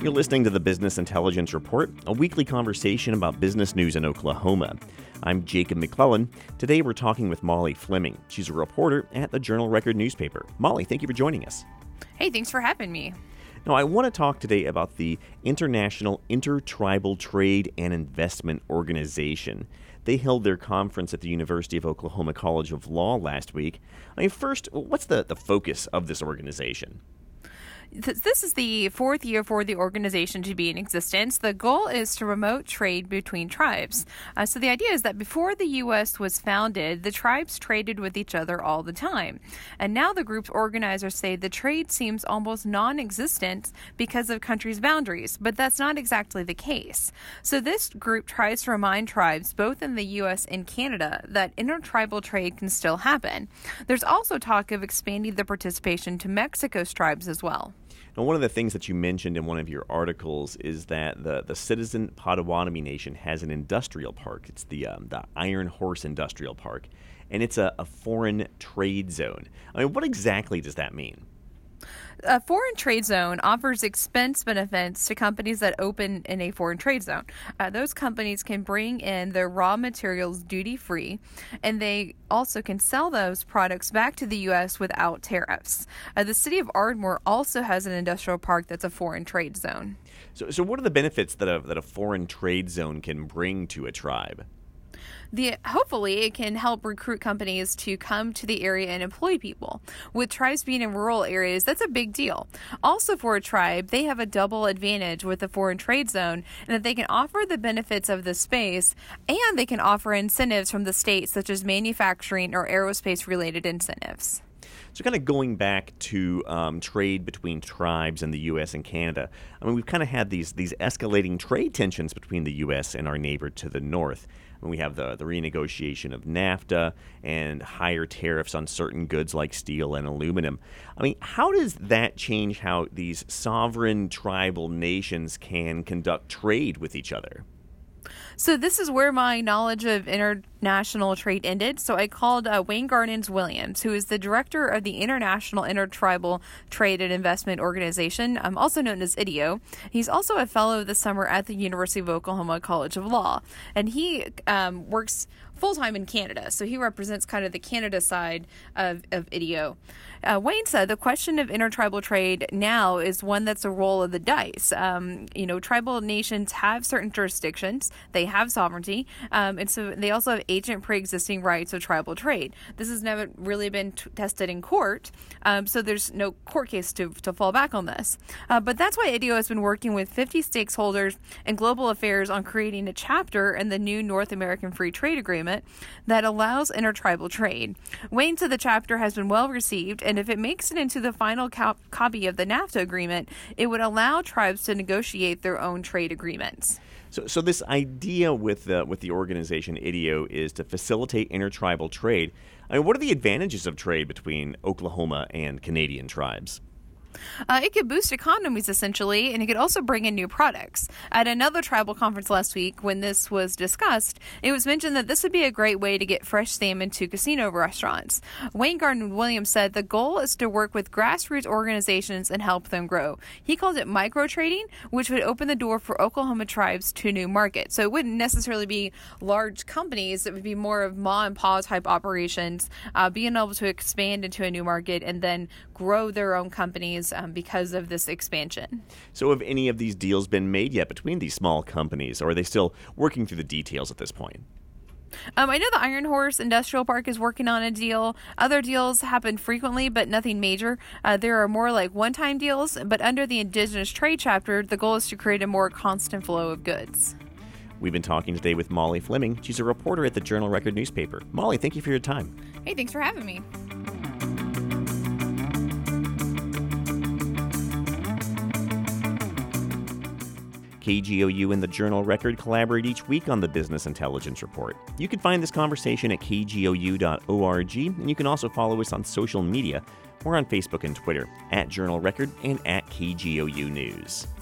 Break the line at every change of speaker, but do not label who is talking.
You're listening to the Business Intelligence Report, a weekly conversation about business news in Oklahoma. I'm Jacob McClellan. Today we're talking with Molly Fleming. She's a reporter at the Journal-Record newspaper. Molly, thank you for joining us.
Hey, thanks for having me.
Now, I want to talk today about the International Intertribal Trade and Investment Organization. They held their conference at the University of Oklahoma College of Law last week. First, what's the focus of this organization?
This is the fourth year for the organization to be in existence. The goal is to promote trade between tribes. So the idea is that before the U.S. was founded, the tribes traded with each other all the time. And now the group's organizers say the trade seems almost non-existent because of countries' boundaries, but that's not exactly the case. So this group tries to remind tribes, both in the U.S. and Canada, that intertribal trade can still happen. There's also talk of expanding the participation to Mexico's tribes as well.
Now, one of the things that you mentioned in one of your articles is that the Citizen Potawatomi Nation has an industrial park. It's the Iron Horse Industrial Park, and it's a foreign trade zone. What exactly does that mean?
A foreign trade zone offers expense benefits to companies that open in a foreign trade zone. Those companies can bring in their raw materials duty-free, and they also can sell those products back to the U.S. without tariffs. The city of Ardmore also has an industrial park that's a foreign trade zone.
So what are the benefits that a foreign trade zone can bring to a tribe?
Hopefully, it can help recruit companies to come to the area and employ people. With tribes being in rural areas, that's a big deal. Also, for a tribe, they have a double advantage with the foreign trade zone, and that they can offer the benefits of the space, and they can offer incentives from the state, such as manufacturing or aerospace-related incentives.
So kind of going back to trade between tribes in the U.S. and Canada, we've kind of had these escalating trade tensions between the U.S. and our neighbor to the north. We have the renegotiation of NAFTA and higher tariffs on certain goods like steel and aluminum. How does that change how these sovereign tribal nations can conduct trade with each other?
So this is where my knowledge of international trade ended. So I called Wayne Gardens-Williams, who is the director of the International Intertribal Trade and Investment Organization, also known as IDEO. He's also a fellow this summer at the University of Oklahoma College of Law. And he works full-time in Canada, so he represents kind of the Canada side of IDEO. Wayne said the question of intertribal trade now is one that's a roll of the dice. Tribal nations have certain jurisdictions, they have sovereignty, and so they also have ancient pre-existing rights of tribal trade. This has never really been tested in court, so there's no court case to fall back on this. But that's why IDEO has been working with 50 stakeholders and global affairs on creating a chapter in the new North American Free Trade Agreement that allows intertribal trade. Wayne said the chapter has been well received, and if it makes it into the final copy of the NAFTA agreement, it would allow tribes to negotiate their own trade agreements.
So this idea with the organization IDEO is to facilitate intertribal trade. What are the advantages of trade between Oklahoma and Canadian tribes?
It could boost economies, essentially, and it could also bring in new products. At another tribal conference last week, when this was discussed, it was mentioned that this would be a great way to get fresh salmon to casino restaurants. Wayne Gardens-Williams said the goal is to work with grassroots organizations and help them grow. He called it micro-trading, which would open the door for Oklahoma tribes to new markets. So it wouldn't necessarily be large companies. It would be more of ma-and-pa type operations, being able to expand into a new market and then grow their own companies because of this expansion.
So have any of these deals been made yet between these small companies, or are they still working through the details at this point?
I know the Iron Horse Industrial Park is working on a deal. Other deals happen frequently, but nothing major. There are more like one-time deals, but under the Indigenous Trade Chapter, the goal is to create a more constant flow of goods.
We've been talking today with Molly Fleming. She's a reporter at the Journal-Record newspaper. Molly, thank you for your time.
Hey, thanks for having me.
KGOU and the Journal-Record collaborate each week on the Business Intelligence Report. You can find this conversation at kgou.org, and you can also follow us on social media. We're on Facebook and Twitter, @Journal-Record and @KGOU News.